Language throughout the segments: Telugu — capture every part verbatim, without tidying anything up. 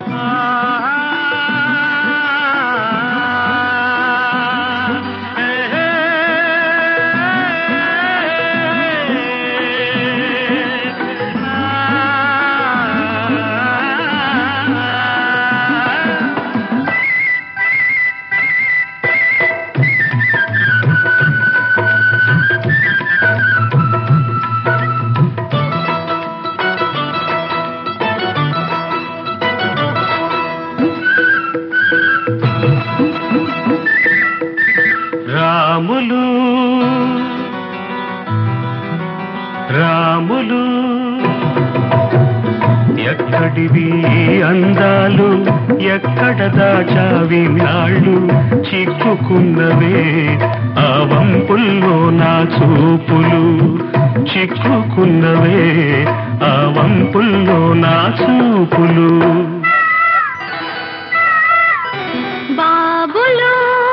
రాములు రాములు ఎక్కడివి అందాలు ఎక్కడ దాచావి నాళ్ళు చిక్కుకున్నవే ఆ వంపుల్లో నా చూపులు చిక్కుకున్నవే ఆ వంపుల్లో నా చూపులు బాబులు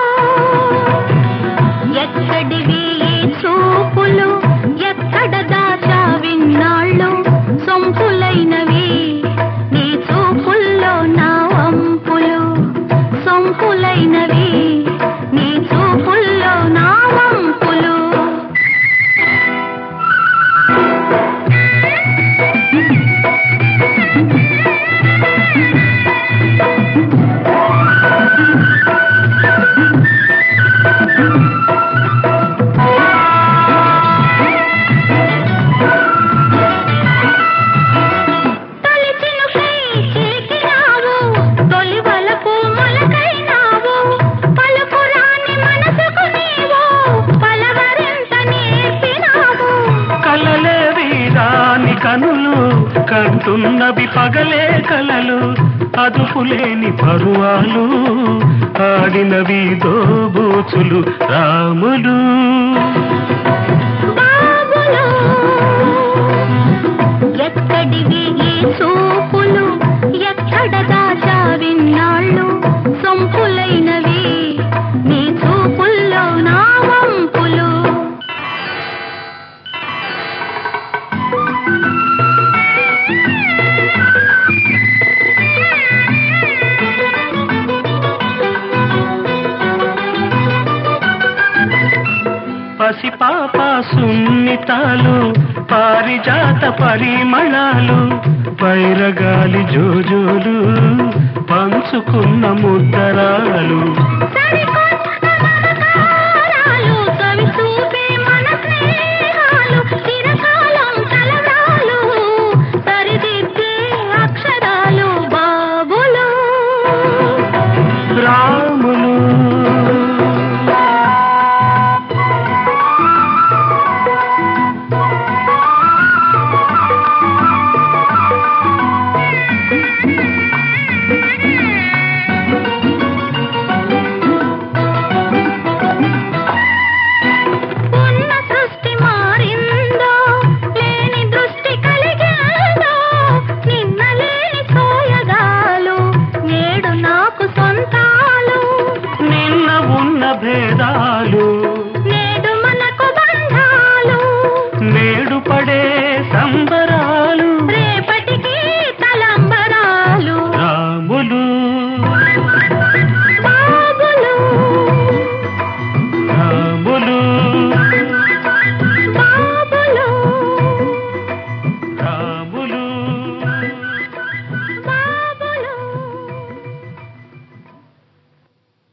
ఎక్కడివి చూపులు ఎక్కడ దాచావి నాళ్ళు సొంపులైనవి నీ చూపుల్లో నా వంపులు సొంపులైనవి నీ చూపుల్లో నా వంపులు కనులు కంటున్నవి పగలే కలలు అదుపులేని పరువాలు ఆడినవి దోబూచులు రాములు బాబులు ఎక్కడివి చూపులు ఎక్కడ దాచావి నాళ్ళు సొంపులైనవి నీ చూపుల్లో నా వంపులు పసిపాప సున్నితాలు పారిజాత పరిమళాలు పైరగాలి జోజు